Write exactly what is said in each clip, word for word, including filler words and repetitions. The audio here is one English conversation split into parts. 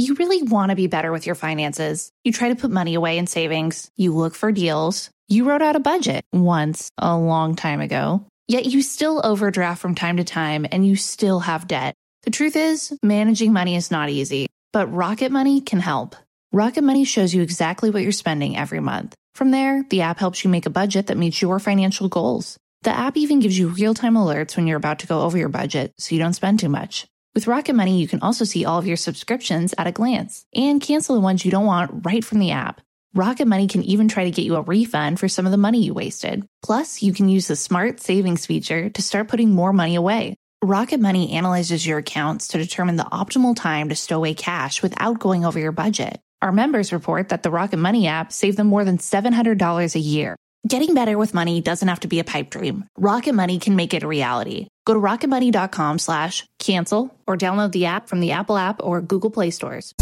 You really want to be better with your finances. You try to put money away in savings. You look for deals. You wrote out a budget once a long time ago. Yet you still overdraft from time to time and you still have debt. The truth is, managing money is not easy, but Rocket Money can help. Rocket Money shows you exactly what you're spending every month. From there, the app helps you make a budget that meets your financial goals. The app even gives you real-time alerts when you're about to go over your budget so you don't spend too much. With Rocket Money, you can also see all of your subscriptions at a glance and cancel the ones you don't want right from the app. Rocket Money can even try to get you a refund for some of the money you wasted. Plus, you can use the Smart Savings feature to start putting more money away. Rocket Money analyzes your accounts to determine the optimal time to stow away cash without going over your budget. Our members report that the Rocket Money app saved them more than seven hundred dollars a year. Getting better with money doesn't have to be a pipe dream. Rocket Money can make it a reality. Go to rocketmoney.com slash cancel or download the app from the Apple app or Google Play stores.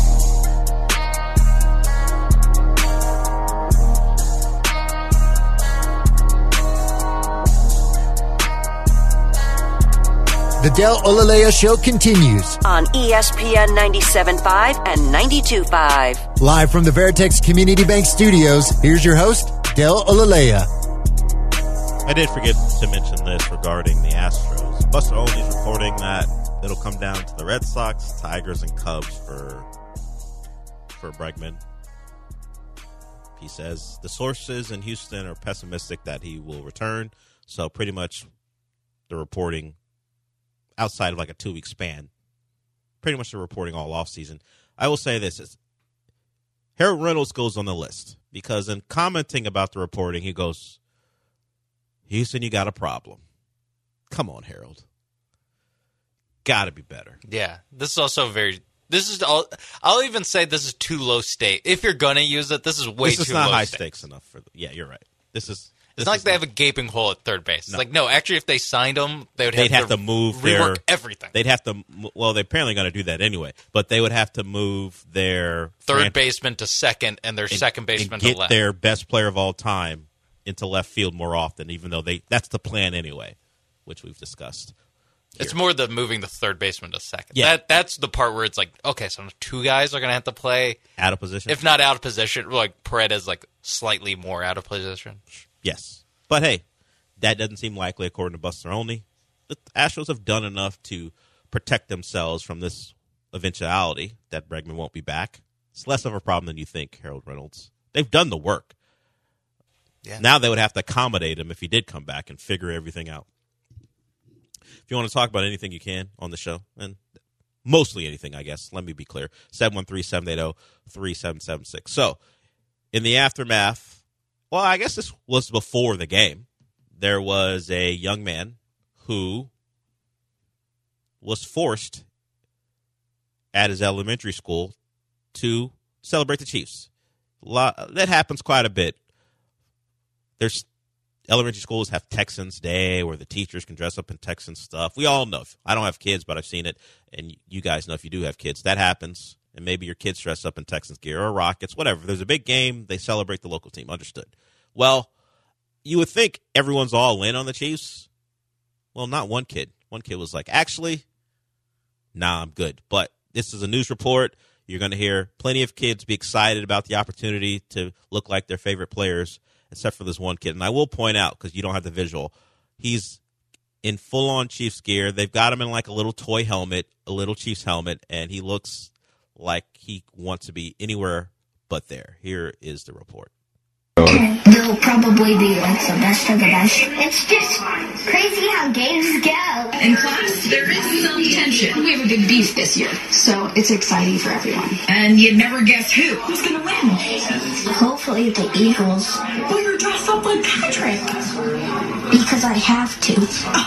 The Del Olalea Show continues on E S P N ninety-seven point five and ninety-two point five. Live from the Veritex Community Bank Studios, here's your host, Del Olalea. I did forget to mention this regarding the Astros. Buster Olney's reporting that it'll come down to the Red Sox, Tigers, and Cubs for for Bregman. He says the sources in Houston are pessimistic that he will return, so pretty much the reporting outside of like a two-week span, pretty much they're reporting all offseason. I will say this. Is Harold Reynolds goes on the list because in commenting about the reporting, he goes, Houston, you got a problem. Come on, Harold. Got to be better. Yeah, this is also very – this is all, I'll even say this is too low stake. If you're going to use it, this is way too low This is not high stakes. stakes enough. for. Yeah, you're right. This is – It's not like they have a gaping hole at third base. It's no. like, no, actually, if they signed him, they would have, they'd have to, to move rework their, everything. They'd have to, well, they're apparently going to do that anyway, but they would have to move their third franchise, baseman to second and their and, second baseman and to get left. their best player of all time into left field more often, even though they that's the plan anyway, which we've discussed. Here. It's more the moving the third baseman to second. Yeah. That That's the part where it's like, okay, so two guys are going to have to play. Out of position? If not out of position, like Paredes, like slightly more out of position. Yes. But hey, that doesn't seem likely according to Buster Olney. The Astros have done enough to protect themselves from this eventuality that Bregman won't be back. It's less of a problem than you think, Harold Reynolds. They've done the work. Yeah. Now they would have to accommodate him if he did come back and figure everything out. If you want to talk about anything you can on the show, and mostly anything, I guess, let me be clear, seven one three, seven eight zero, three seven seven six. So, in the aftermath, well, I guess this was before the game. There was a young man who was forced at his elementary school to celebrate the Chiefs. That happens quite a bit. There's elementary schools have Texans Day where the teachers can dress up in Texan stuff. We all know. I don't have kids, but I've seen it, and you guys know if you do have kids. That happens, and maybe your kids dress up in Texans gear or Rockets, whatever. There's a big game, they celebrate the local team. Understood. Well, you would think everyone's all in on the Chiefs. Well, not one kid. One kid was like, actually, nah, I'm good. But this is a news report. You're going to hear plenty of kids be excited about the opportunity to look like their favorite players, except for this one kid. And I will point out, because you don't have the visual, he's in full-on Chiefs gear. They've got him in like a little toy helmet, a little Chiefs helmet, and he looks like he wants to be anywhere but there. Here is the report. They'll probably be like the best of the best. It's just crazy how games go. In class, there is some tension. We have a good beef this year, so it's exciting for everyone. And you'd never guess who. Who's going to win? Hopefully the Eagles. Well, you're dressed up like Patrick. Because I have to.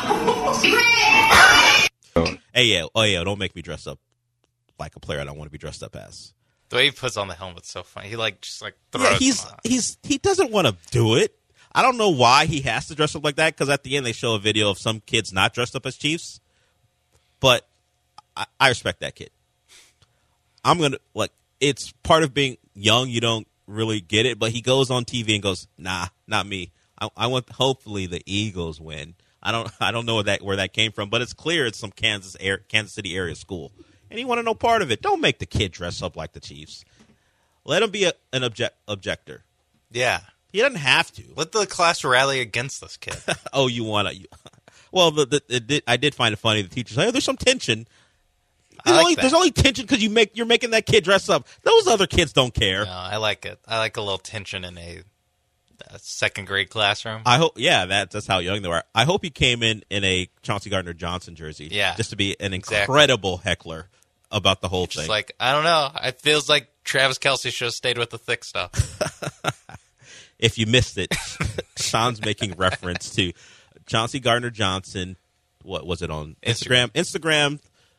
Oh. Hey, yeah. Oh, yeah. Don't make me dress up like a player I don't want to be dressed up as. The way he puts on the helmet's so funny. He like just like throws yeah, he's on. he's he doesn't want to do it. I don't know why he has to dress up like that, because at the end they show a video of some kids not dressed up as Chiefs. But I, I respect that kid. I'm gonna like it's part of being young. You don't really get it, but he goes on T V and goes, "Nah, not me. I, I want hopefully the Eagles win." I don't I don't know where that where that came from, but it's clear it's some Kansas air, Kansas City area school. and he wanted no part of it. Don't make the kid dress up like the Chiefs. Let him be a, an object, objector. Yeah. He doesn't have to. Let the class rally against this kid. Oh, you want to? Well, the, the, it did, I did find it funny. The teacher's like, oh, there's some tension. There's, like only, that. there's only tension because you make you're making that kid dress up. Those other kids don't care. No, I like it. I like a little tension in a, a second grade classroom. I hope. Yeah, that, that's how young they were. I hope he came in in a Chauncey Gardner-Johnson jersey. Yeah. Just to be an Exactly. incredible heckler about the whole Just thing. like, I don't know. It feels like Travis Kelce should have stayed with the thick stuff. If you missed it, Sean's making reference to Chauncey Gardner-Johnson. What was it on Instagram? Instagram,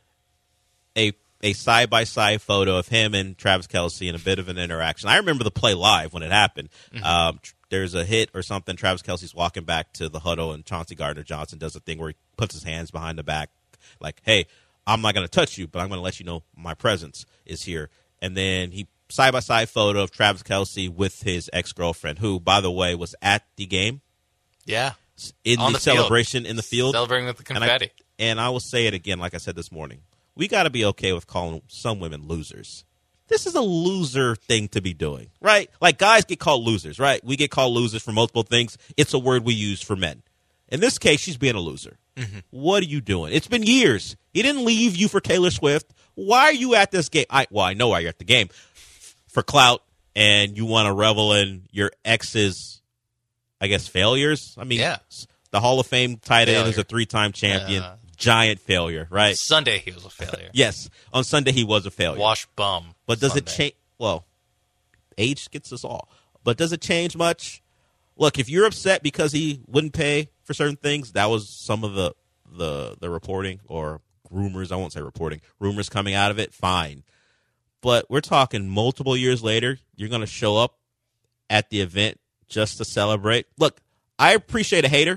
a a side by side photo of him and Travis Kelce in a bit of an interaction. I remember the play live when it happened. Mm-hmm. Um, tr- there's a hit or something. Travis Kelce's walking back to the huddle, and Chauncey Gardner-Johnson does a thing where he puts his hands behind the back, like, "Hey, I'm not going to touch you, but I'm going to let you know my presence is here." And then he side by side photo of Travis Kelce with his ex girlfriend, who, by the way, was at the game. Yeah. In On the, the field. celebration in the field. Celebrating with the And I, confetti. and I will say it again, like I said this morning. We got to be okay with calling some women losers. This is a loser thing to be doing, right? Like, guys get called losers, right? We get called losers for multiple things. It's a word we use for men. In this case, she's being a loser. Mm-hmm. What are you doing? It's been years. He didn't leave you for Taylor Swift. Why are you at this game? I, well, I know why you're at the game. For clout, and you want to revel in your ex's, I guess, failures. I mean, Yeah. the Hall of Fame tight end Failure. is a three-time champion. Uh, Giant failure, right? Sunday he was a failure. Yes. On Sunday, he was a failure. Wash bum. But does it Sunday. change? Well, age gets us all. But does it change much? Look, if you're upset because he wouldn't pay for certain things, that was some of the the, the reporting or rumors. I won't say reporting. Rumors coming out of it, fine. But we're talking multiple years later, you're going to show up at the event just to celebrate. Look, I appreciate a hater,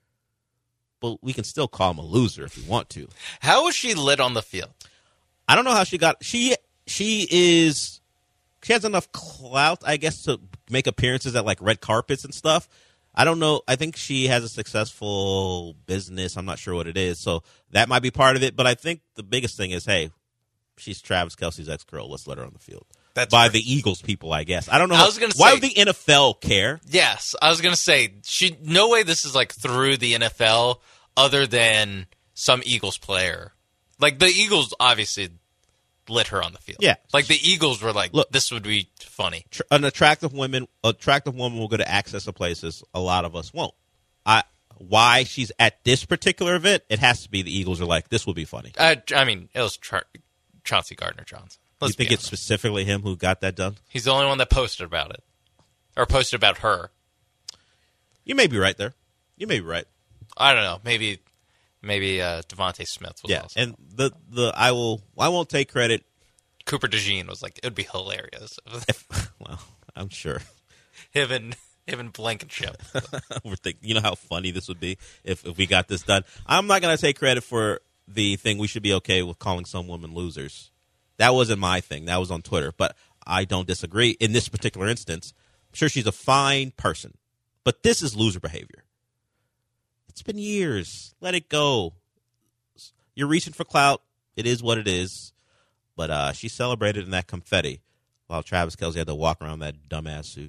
but we can still call him a loser if we want to. How was she lit on the field? I don't know how she got. She she is. She has enough clout, I guess, to make appearances at like red carpets and stuff. I don't know. I think she has a successful business. I'm not sure what it is, so that might be part of it. But I think the biggest thing is, hey, she's Travis Kelce's ex-girl. Let's let her on the field. That's by right. the Eagles people, I guess. I don't know. I how, was gonna why say- would the N F L care? Yes, I was gonna say she. No way. This is like through the N F L, other than some Eagles player. Like the Eagles, obviously lit her on the field. Yeah. like the Eagles were like, Look- this would be funny. Tr- An attractive woman, attractive woman will go to access to places a lot of us won't. I why she's at this particular event? It has to be the Eagles are like, this will be funny. I, I mean, it was Tra- Chauncey Gardner-Johnson. Let's You think be it's honest. specifically him who got that done? He's the only one that posted about it, or posted about her. You may be right there. You may be right. I don't know. Maybe, maybe uh, Devontae Smith was Yeah, also. and the the I will I won't take credit. Cooper DeJean was like, it would be hilarious. Well, I'm sure. him and him and Blankenship. We're thinking, you know how funny this would be if if we got this done. I'm not going to take credit for the thing. We should be okay with calling some women losers. That wasn't my thing. That was on Twitter, but I don't disagree in this particular instance. I'm sure she's a fine person, but this is loser behavior. It's been years. Let it go. You're reaching for clout. It is what it is. But uh, she celebrated in that confetti while Travis Kelce had to walk around that dumbass suit.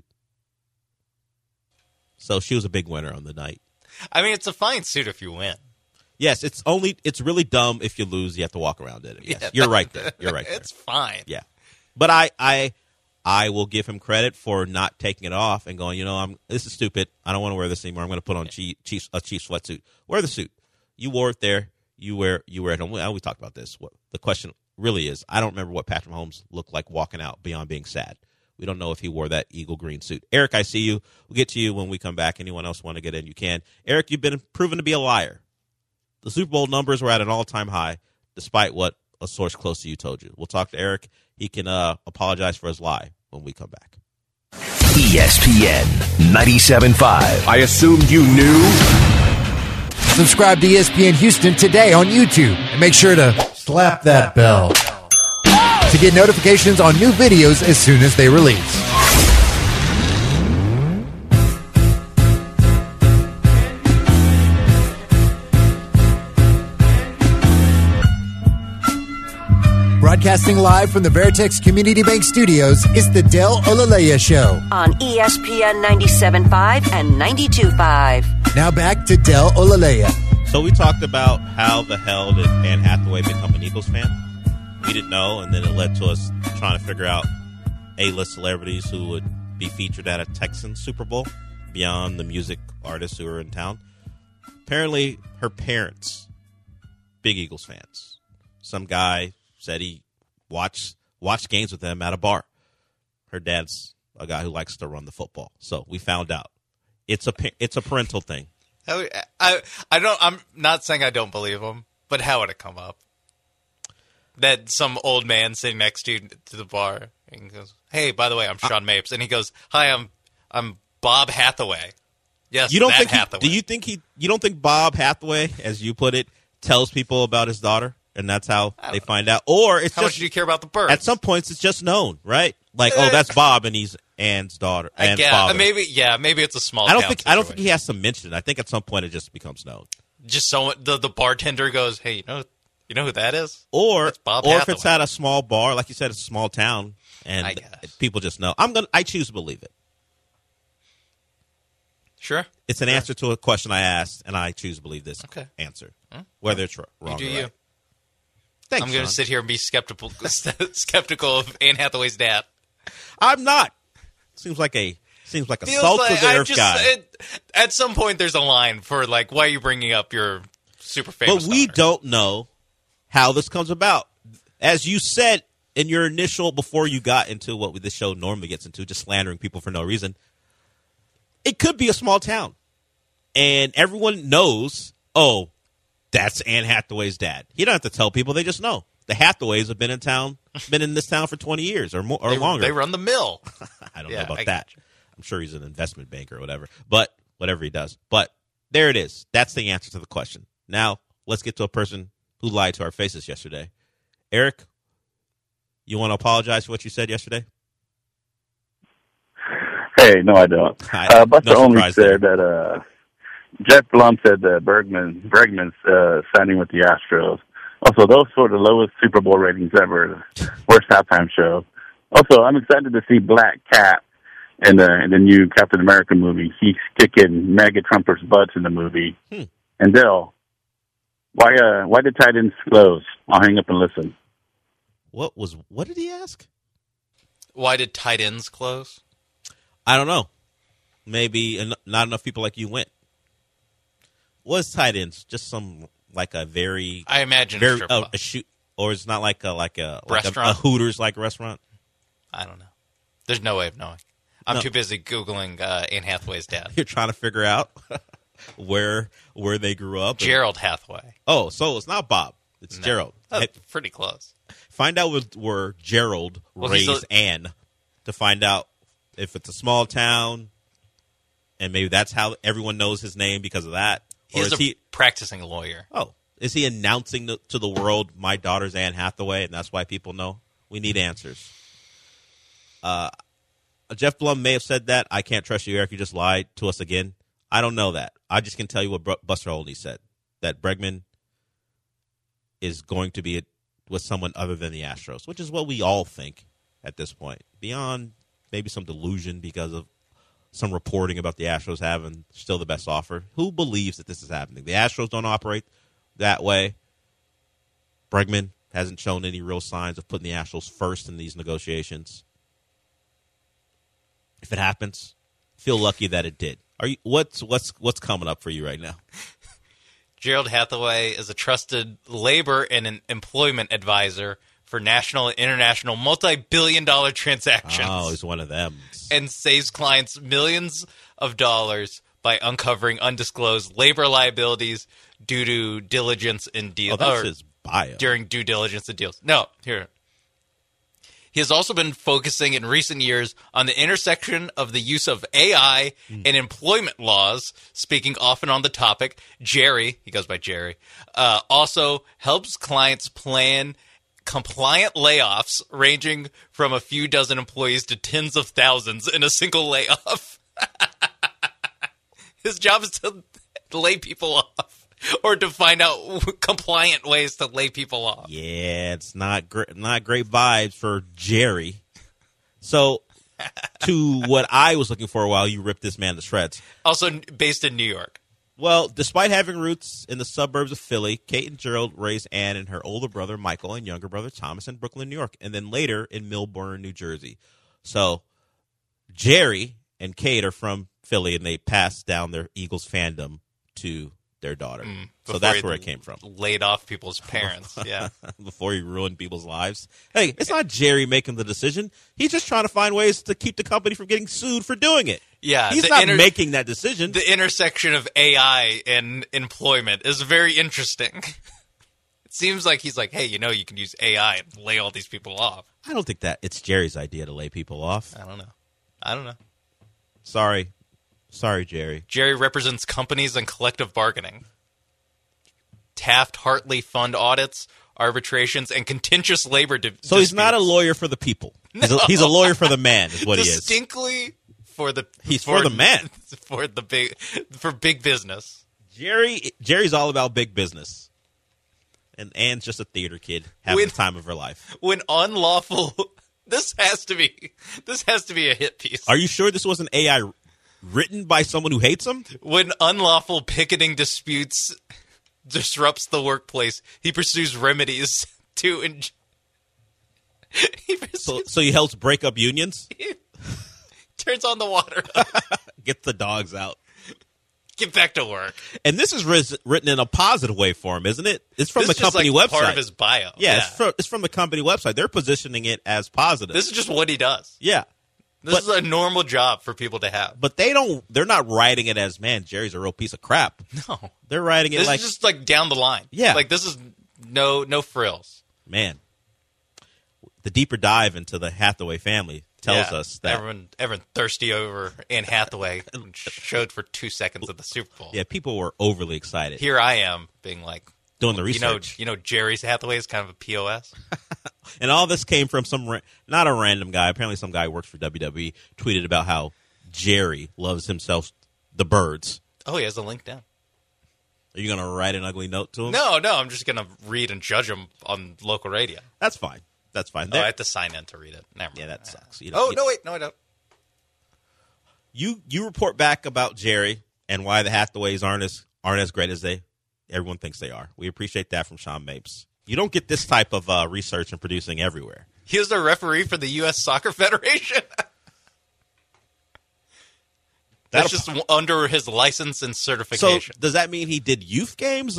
So she was a big winner on the night. I mean, it's a fine suit if you win. Yes, it's only it's really dumb if you lose. You have to walk around in it. Yes, Yeah, you're right there. You're right there. It's fine. Yeah, but I I I will give him credit for not taking it off and going. You know, I'm this is stupid. I don't want to wear this anymore. I'm going to put on Chief, Chief, a Chiefs sweatsuit. Wear the suit. You wore it there. You wear you wear it home. We, we talked about this. What the question really is, I don't remember what Patrick Mahomes looked like walking out beyond being sad. We don't know if he wore that eagle green suit. Eric, I see you. We'll get to you when we come back. Anyone else want to get in, you can. Eric, you've been proven to be a liar. The Super Bowl numbers were at an all-time high, despite what a source close to you told you. We'll talk to Eric. He can uh, apologize for his lie when we come back. E S P N ninety-seven point five. I assumed you knew. Subscribe to E S P N Houston today on YouTube and make sure to slap that bell to get notifications on new videos as soon as they release. Broadcasting live from the Veritex Community Bank Studios, it's the Del Olaleya Show. On E S P N ninety-seven point five and ninety-two point five. Now back to Del Olaleya. So we talked about how the hell did Anne Hathaway become an Eagles fan? We didn't know, and then it led to us trying to figure out A-list celebrities who would be featured at a Texans Super Bowl beyond the music artists who are in town. Apparently, her parents, big Eagles fans. Some guy said he watched watched games with them at a bar. Her dad's a guy who likes to run the football. So we found out. It's a it's a parental thing. I, I, I don't. I'm not saying I don't believe him, but how would it come up that some old man sitting next to you to the bar and goes, "Hey, by the way, I'm Sean Mapes," and he goes, "Hi, I'm I'm Bob Hathaway." Yes, you don't that think he, Hathaway. do you think he? You don't think Bob Hathaway, as you put it, tells people about his daughter, and that's how they know. find out? Or it's How just much do you care about the birds? at some points it's just known, right? Like, oh, that's Bob, and he's Anne's daughter I and guess, father. maybe, yeah, maybe it's a small. I don't town think I don't think situation. he has to mention it. I think at some point it just becomes known. Just so the the bartender goes, "Hey, you know, you know who that is?" Or That's Bob or if it's Hathaway. at a small bar, like you said, it's a small town, and I guess. people just know. I'm gonna. I choose to believe it. Sure. It's an answer to a question I asked, and I choose to believe this Okay. answer, whether it's wrong You do or you. right. Thanks, I'm going to Sean. sit here and be skeptical skeptical of Anne Hathaway's dad. I'm not. Seems like a seems like a Feels salt like of the I earth just, guy. it- at some point, there's a line for like, why are you bringing up your super But famous? we daughter? don't know how this comes about. As you said in your initial, before you got into what this show normally gets into, just slandering people for no reason, it could be a small town. And everyone knows, oh, that's Anne Hathaway's dad. You don't have to tell people. They just know. The Hathaways have been in town, been in this town for twenty years or more or They, longer. they run the mill. I don't Yeah, know about I that. I'm sure he's an investment banker or whatever. But whatever he does. But there it is. That's the answer to the question. Now, let's get to a person who lied to our faces yesterday. Eric, you want to apologize for what you said yesterday? Hey, no, I don't. I- Uh, Buster no only surprise there. said that uh, Jeff Blum said that Bergman Bregman's uh, signing with the Astros. Also, those were the lowest Super Bowl ratings ever. Worst halftime show. Also, I'm excited to see Black Cat in the in the new Captain America movie. He's kicking MAGA Trumpers' butts in the movie. Hmm. And Dell, why uh why did tight ends close? I'll hang up and listen. What was what did he ask? Why did tight ends close? I don't know. Maybe en- not enough people like you went. What's tight ends? Just some like a very I imagine a very strip uh, club. a shoot, or it's not like a like a like a, Restaurant? a Hooters like restaurant. I don't know. There's no way of knowing. I'm No. too busy Googling uh, Anne Hathaway's dad. You're trying to figure out where where they grew up. and- Gerald Hathaway. Oh, so it's not Bob. It's No. Gerald. That's Hey, pretty close. find out where, where Gerald Well, he's raised a- Anne to find out if it's a small town, and maybe that's how everyone knows his name because of that. Or He's is a he? practicing lawyer. Oh, is he announcing the, to the world, "My daughter's Anne Hathaway," and that's why people know? We need answers. Uh, Jeff Blum may have said that. I can't trust you, Eric. You just lied to us again. I don't know that. I just can tell you what Br- Buster Olney said, that Bregman is going to be with someone other than the Astros, which is what we all think at this point, beyond maybe some delusion because of some reporting about the Astros having still the best offer. Who believes that this is happening? The Astros don't operate that way. Bregman hasn't shown any real signs of putting the Astros first in these negotiations. If it happens, feel lucky that it did. Are you what's what's what's coming up for you right now? Gerald Hathaway is a trusted labor and an employment advisor for national and international multi-billion dollar transactions. Oh, he's one of them. And saves clients millions of dollars by uncovering undisclosed labor liabilities due to diligence in Oh, deals. that's his bio. During due diligence in deals. No, here. He has also been focusing in recent years on the intersection of the use of A I Mm. and employment laws, speaking often on the topic. Jerry, he goes by Jerry, uh, also helps clients plan compliant layoffs ranging from a few dozen employees to tens of thousands in a single layoff. His job is to lay people off. or to find out compliant ways to lay people off. Yeah, it's not gr- not great vibes for Jerry. So, to what I was looking for while you ripped this man to shreds. Also based in New York. Well, despite having roots in the suburbs of Philly, Kate and Gerald raised Ann and her older brother Michael and younger brother Thomas in Brooklyn, New York, and then later in Millburn, New Jersey. So, Jerry and Kate are from Philly, and they passed down their Eagles fandom to their daughter. Mm, so that's where it came from. Laid off people's parents, yeah. Before he ruined people's lives. Hey, it's not Jerry making the decision. He's just trying to find ways to keep the company from getting sued for doing it. Yeah, He's not inter- making that decision. The intersection of A I and employment is very interesting. It seems like he's like, hey, you know, you can use A I and lay all these people off. I don't think that it's Jerry's idea to lay people off. I don't know. I don't know. Sorry. Sorry, Jerry. Jerry represents companies and collective bargaining. Taft-Hartley fund audits, arbitrations, and contentious labor di- So disputes. he's not a lawyer for the people. No. He's, a, he's a lawyer for the man, is what he is. Distinctly for the He's for, for the man. For the big for big business. Jerry Jerry's all about big business. And Ann's just a theater kid having when, the time of her life. When unlawful this has to be this has to be a hit piece. Are you sure this wasn't A I written by someone who hates him? When unlawful picketing disputes disrupts the workplace, he pursues remedies to en- he pursues- so, so he helps break up unions? Turns on the water. Get the dogs out. Get back to work. And this is ris- written in a positive way for him, isn't it? It's from this the company is just like website. Part of his bio. Yeah, yeah. It's, from, it's from the company website. They're positioning it as positive. This is just what he does. Yeah. This but, is a normal job for people to have. But they don't. They're not writing it as, man, Jerry's a real piece of crap. No. They're writing it this like is just like down the line. Yeah. Like this is no no frills. Man. The deeper dive into the Hathaway family tells yeah. us that everyone everyone thirsty over Anne Hathaway showed for two seconds at the Super Bowl. Yeah, people were overly excited. Here I am being like doing the research. You know, you know Jerry's Hathaway is kind of a P O S. And all this came from some ra- not a random guy. Apparently, some guy who works for W W E tweeted about how Jerry loves himself the birds. Oh, he has a link down. Are you going to write an ugly note to him? No, no. I'm just going to read and judge him on local radio. That's fine. That's fine. Oh, I have to sign in to read it. Never mind. Yeah, that sucks. You oh, you, no, wait. No, I don't. You you report back about Jerry and why the Hathaways aren't as aren't as great as they everyone thinks they are. We appreciate that from Sean Mapes. You don't get this type of uh, research and producing everywhere. He was a referee for the U S Soccer Federation. That's just under his license and certification. So does that mean he did youth games?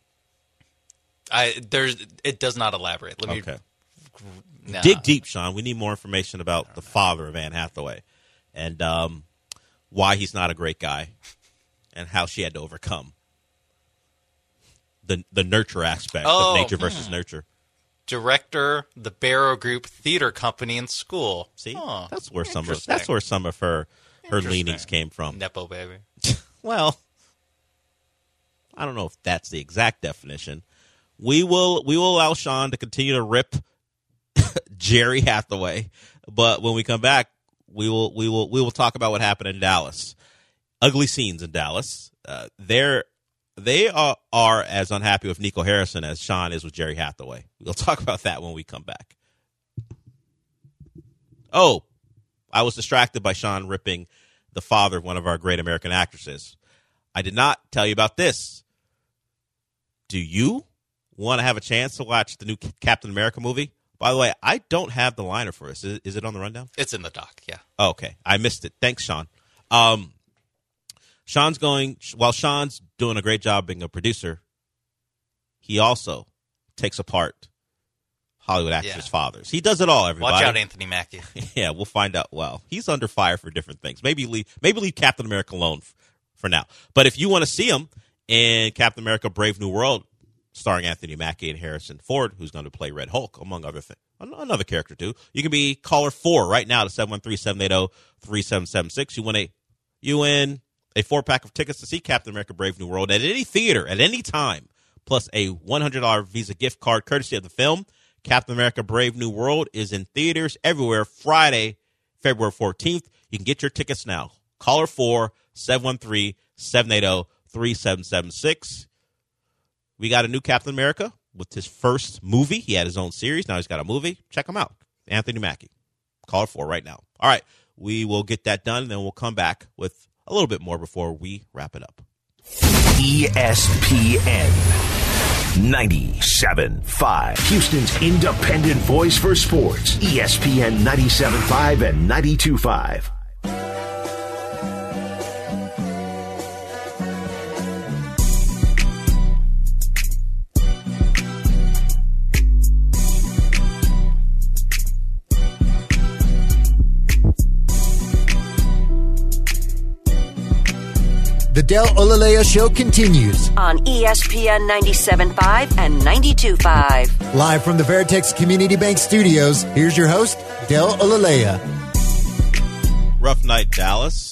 I there's it does not elaborate. Let me okay. Nah. Dig deep, Sean. We need more information about the father of Anne Hathaway and um, why he's not a great guy and how she had to overcome the the nurture aspect oh, of nature versus hmm. nurture. Director, the Barrow Group Theater Company and School. See, oh, that's where some of that's where some of her her leanings came from. Nepo baby. Well, I don't know if that's the exact definition. We will we will allow Sean to continue to rip Jerry Hathaway, but when we come back, we will we will we will talk about what happened in Dallas. Ugly scenes in Dallas. Uh, they're they are, are as unhappy with Nico Harrison as Sean is with Jerry Hathaway. We'll talk about that when we come back. Oh, I was distracted by Sean ripping the father of one of our great American actresses. I did not tell you about this. Do you want to have a chance to watch the new Captain America movie? By the way, I don't have the liner for this. Is, is it on the rundown? It's in the doc, yeah. Oh, okay. I missed it. Thanks, Sean. Um, Sean's going, while Sean's doing a great job being a producer, he also takes apart Hollywood actors' Yeah. fathers. He does it all, everybody. Watch out, Anthony Mackie. Yeah, we'll find out. Well, he's under fire for different things. Maybe leave, maybe leave Captain America alone f- for now. But if you want to see him in Captain America Brave New World, starring Anthony Mackie and Harrison Ford, who's going to play Red Hulk, among other things. Another character, too. You can be caller four right now to seven one three, seven eight zero, three seven seven six. You win a, you win a four-pack of tickets to see Captain America Brave New World at any theater at any time, plus a one hundred dollars Visa gift card courtesy of the film. Captain America Brave New World is in theaters everywhere Friday, February fourteenth. You can get your tickets now. Caller four, seven one three, seven eight zero, three seven seven six. we got a new Captain America with his first movie. He had his own series. Now he's got a movie. Check him out. Anthony Mackie. Call it for right now. All right. We will get that done, and then we'll come back with a little bit more before we wrap it up. E S P N ninety-seven point five, Houston's independent voice for sports. E S P N ninety-seven point five and ninety-two point five. The Del Olalea Show continues. On E S P N ninety-seven point five and ninety-two point five. Live from the Veritex Community Bank Studios, here's your host, Del Olalea. Rough night, Dallas.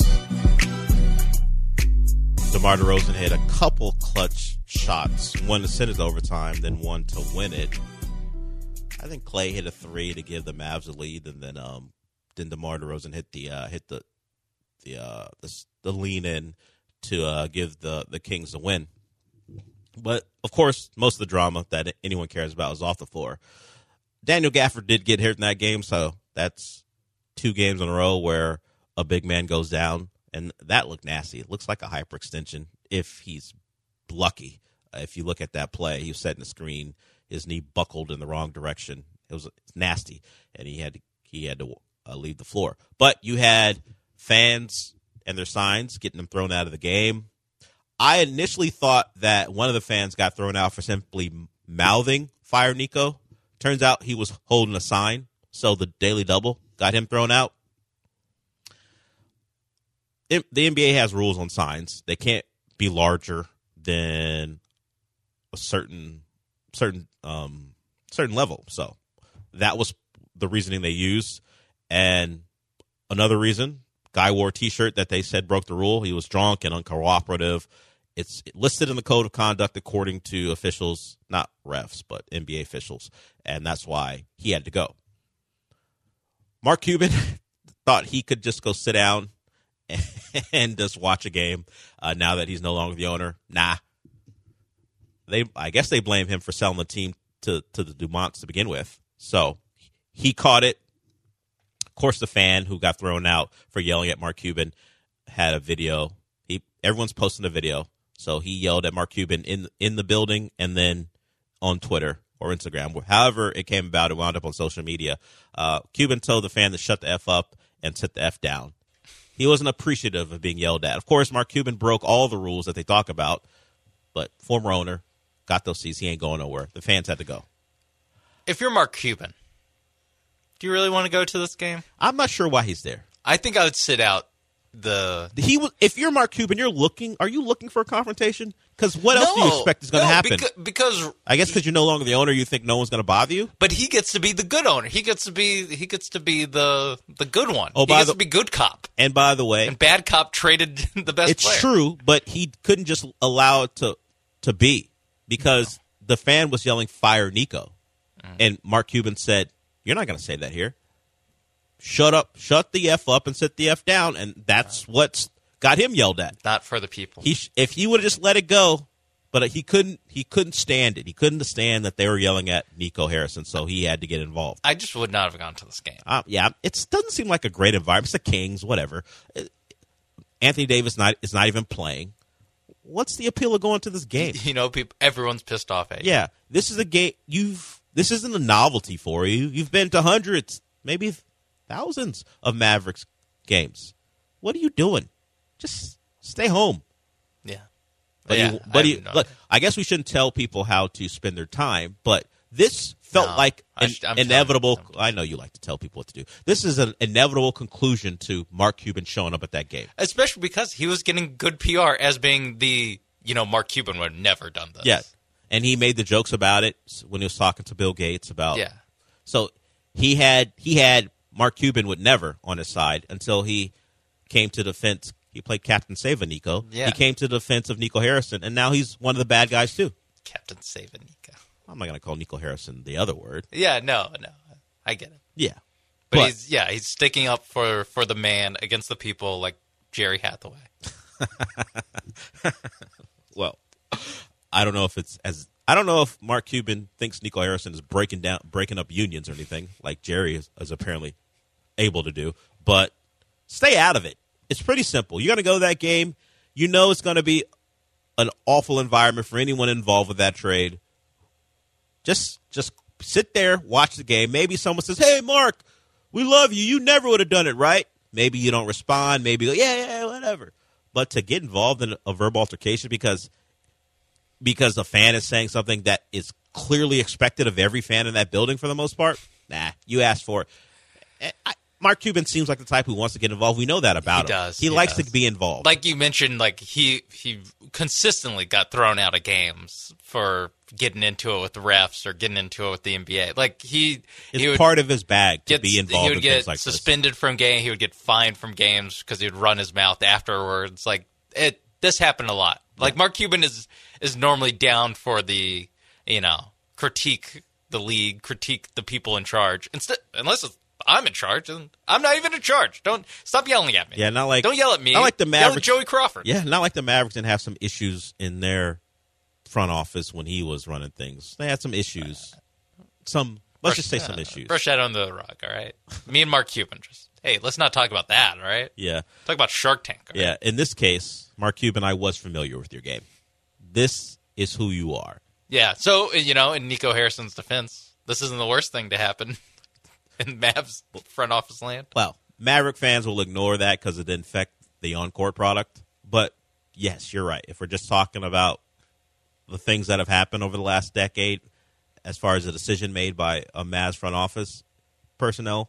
DeMar DeRozan hit a couple clutch shots. One to send it to overtime, then one to win it. I think Clay hit a three to give the Mavs a lead, and then um, then DeMar DeRozan hit the uh, hit the the uh, the, the lean in to uh, give the, the Kings a win. But, of course, most of the drama that anyone cares about is off the floor. Daniel Gafford did get hurt in that game, so that's two games in a row where a big man goes down, and that looked nasty. It looks like a hyperextension if he's lucky. Uh, if you look at that play, he was setting the screen, his knee buckled in the wrong direction. It was nasty, and he had to, he had to uh, leave the floor. But you had fans and their signs, getting them thrown out of the game. I initially thought that one of the fans got thrown out for simply mouthing "Fire Nico." Turns out he was holding a sign, so the Daily Double got him thrown out. It, the N B A has rules on signs. They can't be larger than a certain certain um, certain level. So that was the reasoning they used. And another reason, guy wore a T-shirt that they said broke the rule. He was drunk and uncooperative. It's listed in the code of conduct according to officials, not refs, but N B A officials, and that's why he had to go. Mark Cuban thought he could just go sit down and just watch a game uh, now that he's no longer the owner. Nah. They, I guess they blame him for selling the team to, to the Dumonts to begin with. So he caught it. Of course, the fan who got thrown out for yelling at Mark Cuban had a video. He everyone's posting a video. So he yelled at Mark Cuban in in the building and then on Twitter or Instagram. However it came about, it wound up on social media. Uh, Cuban told the fan to shut the F up and sit the F down. He wasn't appreciative of being yelled at. Of course, Mark Cuban broke all the rules that they talk about, but former owner, got those seats. He ain't going nowhere. The fans had to go. If you're Mark Cuban, do you really want to go to this game? I'm not sure why he's there. I think I would sit out the. He was. If you're Mark Cuban, you're looking. Are you looking for a confrontation? Because what else no, do you expect is going to no, happen? Because, because I guess because you're no longer the owner, you think no one's going to bother you. But he gets to be the good owner. He gets to be. He gets to be the the good one. Oh, he by gets the, to be good cop. And by the way, and bad cop traded the best. It's player. true, but he couldn't just allow it to to be because no. the fan was yelling "Fire Nico," mm. and Mark Cuban said, "You're not going to say that here. Shut up, shut the F up and sit the F down," and that's what's got him yelled at. Not for the people. He, if he would have just let it go, but he couldn't. He couldn't stand it. He couldn't stand that they were yelling at Nico Harrison, so he had to get involved. I just would not have gone to this game. Uh, yeah, it doesn't seem like a great environment. It's the Kings, whatever. Anthony Davis not is not even playing. What's the appeal of going to this game? You know, people, everyone's pissed off at you. Yeah, this is a game. You've this isn't a novelty for you. You've been to hundreds, maybe thousands of Mavericks games. What are you doing? Just stay home. Yeah. But, yeah, he, but I, he, look, I guess we shouldn't tell people how to spend their time, but this felt no, like an sh- inevitable. I know you like to tell people what to do. This is an inevitable conclusion to Mark Cuban showing up at that game. Especially because he was getting good P R as being the, you know, Mark Cuban would have never done this. Yes. And he made the jokes about it when he was talking to Bill Gates about. Yeah. So he had he had Mark Cuban would never on his side until he came to defense. He played Captain Save Nico. Yeah. He came to the defense of Nico Harrison, and now he's one of the bad guys too. Captain Save Nico. I'm not going to call Nico Harrison the other word. Yeah, no, no. I get it. Yeah. But, but he's yeah, he's sticking up for, for the man against the people like Jerry Hathaway. Well, I don't know if it's as I don't know if Mark Cuban thinks Nico Harrison is breaking down, breaking up unions or anything like Jerry is, is apparently able to do, but stay out of it. It's pretty simple. You're going to go to that game. You know it's going to be an awful environment for anyone involved with that trade. Just, just sit there, watch the game. Maybe someone says, "Hey, Mark, we love you. You never would have done it, right?" Maybe you don't respond. Maybe you go, yeah, yeah, whatever. But to get involved in a verbal altercation because because the fan is saying something that is clearly expected of every fan in that building for the most part, nah, you asked for it. I, Mark Cuban seems like the type who wants to get involved. We know that about he him. Does, he, he likes does. to be involved. Like you mentioned, like he he consistently got thrown out of games for getting into it with the refs or getting into it with the N B A. Like he, it's he would part of his bag to get, be involved He would in get things like suspended this. from game. He would get fined from games because he would run his mouth afterwards. Like it, this happened a lot. Like Mark Cuban is is normally down for the, you know, critique the league, critique the people in charge. Instead, unless it's, I'm in charge, and I'm not even in charge. Don't stop yelling at me. Yeah, not like don't yell at me. Not like the Mavericks. Yell at Joey Crawford. Yeah, not like the Mavericks didn't have some issues in their front office when he was running things. They had some issues. Some let's brush, just say uh, some issues. Brush that under the rug, all right? Me and Mark Cuban just hey, let's not talk about that, all right? Yeah, talk about Shark Tank. All right? Yeah, in this case, Mark Cuban, I was familiar with your game. This is who you are. Yeah, so you know, in Nico Harrison's defense, this isn't the worst thing to happen in Mavs front office land. Well, Maverick fans will ignore that because it didn't affect the on-court product. But, yes, you're right. If we're just talking about the things that have happened over the last decade as far as a decision made by a Mavs front office personnel,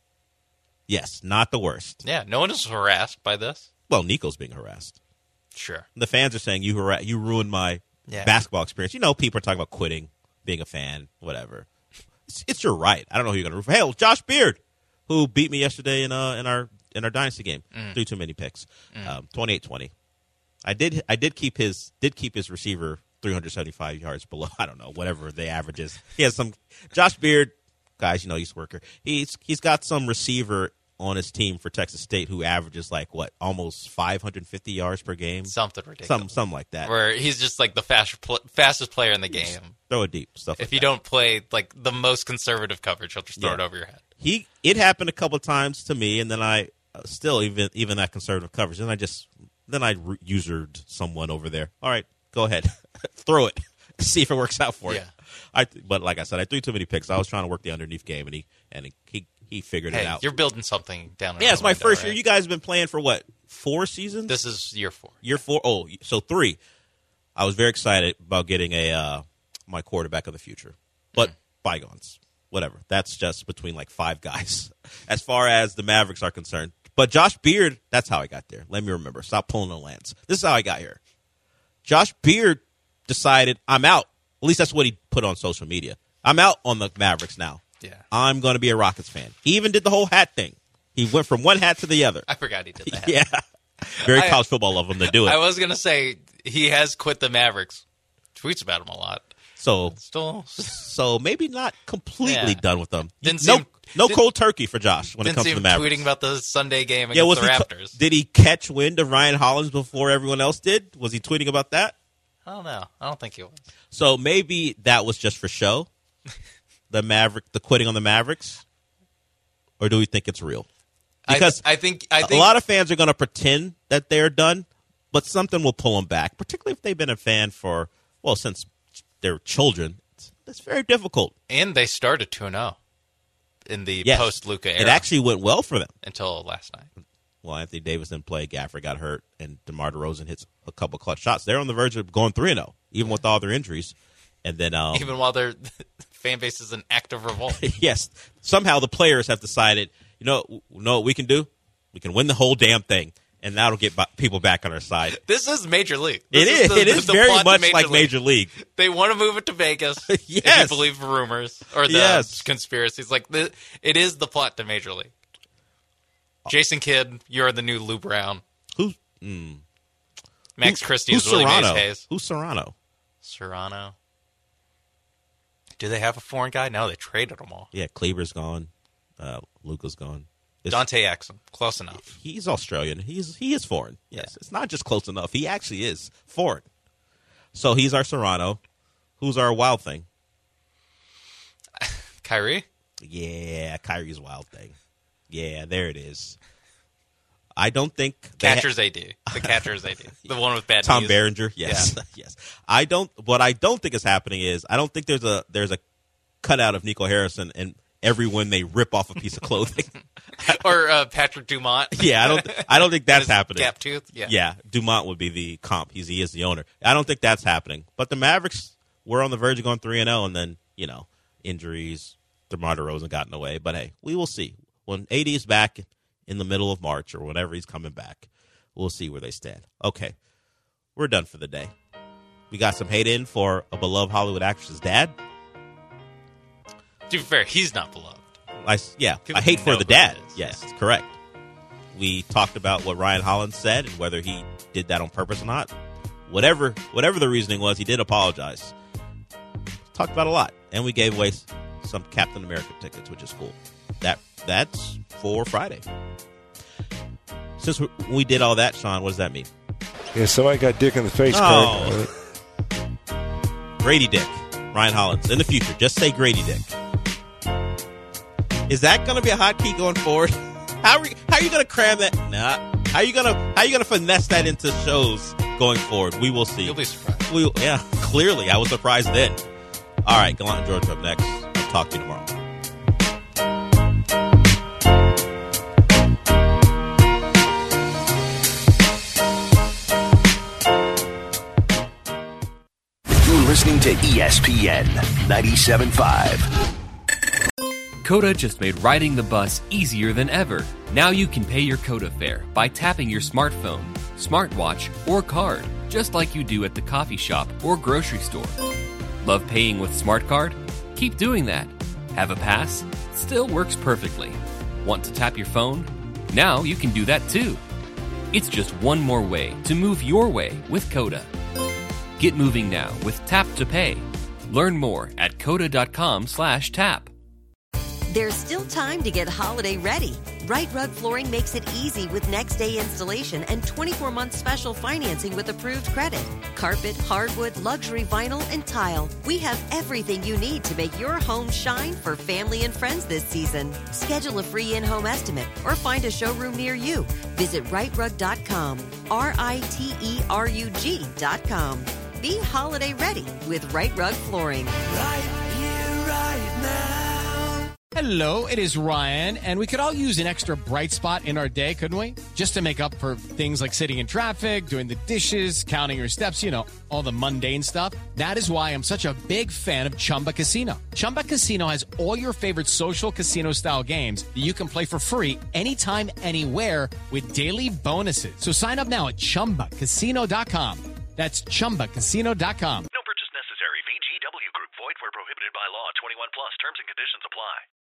yes, not the worst. Yeah, no one is harassed by this. Well, Nico's being harassed. Sure. The fans are saying, you harass- you ruined my yeah. basketball experience. You know, people are talking about quitting, being a fan, whatever. It's, it's your right. I don't know who you're going to root for. Hell, Josh Beard, who beat me yesterday in uh in our in our dynasty game, Mm. threw too many picks, Mm. um, twenty-eight twenty. I did I did keep his did keep his receiver three hundred seventy-five yards below. I don't know whatever the average is. He has some Josh Beard, guys. You know he's a worker. He's he's got some receiver on his team for Texas State who averages like what almost five hundred fifty yards per game, something ridiculous, some something like that. Where he's just like the fast, pl- fastest player in the game. Just throw it deep stuff. If like you that. don't play like the most conservative coverage, he'll just throw Yeah. it over your head. He it happened a couple of times to me, and then I uh, still even even that conservative coverage. Then I just then I re- usured someone over there. All right, go ahead, throw it, see if it works out for you. Yeah. I but like I said, I threw too many picks. I was trying to work the underneath game, and he and he he, he figured Hey, it out. you're building something down. in Yeah, it's my Orlando, first right? year. You guys have been playing for what, four seasons? This is year four. Year four. Oh, so three. I was very excited about getting a uh, my quarterback of the future, but mm. bygones. Whatever. That's just between like five guys as far as the Mavericks are concerned. But Josh Beard, that's how I got there. Let me remember. Stop pulling on Lance. This is how I got here. Josh Beard decided I'm out. At least that's what he put on social media. I'm out on the Mavericks now. Yeah. I'm going to be a Rockets fan. He even did the whole hat thing. He went from one hat to the other. I forgot he did that. Yeah. Very I, college football of him to do it. I was going to say he has quit the Mavericks. Tweets about him a lot. So, Still, so maybe not completely Yeah. done with them. Didn't no, see him- no didn't- cold turkey for Josh when it Didn't comes see to the him Mavericks. tweeting about the Sunday game yeah, against was the he, Raptors. did he catch wind of Ryan Hollins before everyone else did? Was he tweeting about that? I don't know. I don't think he was. So maybe that was just for show. The Maverick, the quitting on the Mavericks, or do we think it's real? Because I, I think I think a lot of fans are going to pretend that they're done, but something will pull them back. Particularly if they've been a fan for well since they're children. It's, it's very difficult. And they started two and zero in the Yes. post Luka era. It actually went well for them until last night. Well, Anthony Davis didn't play. Gafford got hurt, and DeMar DeRozan hits a couple clutch shots. They're on the verge of going three and zero, even with all their injuries. And then, um, even while their fan base is in active revolt. yes, somehow the players have decided, you know, you know what we can do? We can win the whole damn thing, and that'll get b- people back on our side. This is Major League. It This is. the- it is the very plot to much Major like League. Major League. They want to move it to Vegas. If Yes. you believe rumors or the Yes. conspiracies. Like the, it is the plot to Major League. Jason Kidd, you're the new Lou Brown. Who? Mm. Max Who- Christie who's is Willie Mays Serrano? Hayes. Who's Serrano? Serrano. Do they have a foreign guy? No, they traded them all. Yeah, Kleber's gone. Uh, Luka's gone. It's- Dante Exum. Close enough. He's Australian. He's he is foreign. Yes, it's not just close enough. He actually is foreign. So he's our Serrano. Who's our wild thing? Kyrie? Yeah, Kyrie's wild thing. Yeah, there it is. I don't think catcher's ha- A D. The catcher's A D. The one with bad Tom knees. Berenger. Yes, Yeah. yes. I don't. What I don't think is happening is I don't think there's a there's a cutout of Nico Harrison and every when they rip off a piece of clothing. Or uh, Patrick Dumont. Yeah, I don't. I don't think that's His happening. Gap tooth. Yeah. Yeah, Dumont would be the comp. He's he is the owner. I don't think that's happening. But the Mavericks were on the verge of going three and zero, and then you know injuries. DeMar DeRozan got in the way. But hey, we will see when A D is back in the middle of March or whenever he's coming back. We'll see where they stand. Okay, we're done for the day. We got some hate in for a beloved Hollywood actress's dad. To be fair, he's not beloved. I, yeah, People I hate for know the who dad. it is. Yes, it's correct. We talked about what Ryan Hollins said and whether he did that on purpose or not. Whatever whatever the reasoning was, he did apologize. Talked about a lot. And we gave away some Captain America tickets, which is cool. That That's for Friday. Since we, we did all that, Sean, what does that mean? Yeah, somebody got dick in the face. Oh. Kurt. Grady Dick. Ryan Hollins. In the future, just say Grady Dick. Is that going to be a hotkey going forward? How are we, how are you going to cram that? Nah. How are you going to how are you going to finesse that into shows going forward? We will see. You'll be surprised. We, yeah, clearly. I was surprised then. All right, Gallant and George up next. I'll talk to you tomorrow. You're listening to E S P N ninety-seven point five. Coda just made riding the bus easier than ever. Now you can pay your Coda fare by tapping your smartphone, smartwatch, or card, just like you do at the coffee shop or grocery store. Love paying with SmartCard? Keep doing that. Have a pass? Still works perfectly. Want to tap your phone? Now you can do that too. It's just one more way to move your way with Coda. Get moving now with Tap to Pay. Learn more at coda.com slash tap. There's still time to get holiday ready. Right Rug Flooring makes it easy with next day installation and twenty-four month special financing with approved credit. Carpet, hardwood, luxury vinyl, and tile. We have everything you need to make your home shine for family and friends this season. Schedule a free in-home estimate or find a showroom near you. Visit right rug dot com. R I T E R U G dot com. Be holiday ready with Right Rug Flooring. Right here, right now. Hello, it is Ryan, and we could all use an extra bright spot in our day, couldn't we? Just to make up for things like sitting in traffic, doing the dishes, counting your steps, you know, all the mundane stuff. That is why I'm such a big fan of Chumba Casino. Chumba Casino has all your favorite social casino-style games that you can play for free anytime, anywhere with daily bonuses. So sign up now at chumba casino dot com. That's chumba casino dot com. No purchase necessary. V G W Group. Void where prohibited by law. twenty-one plus. Terms and conditions apply.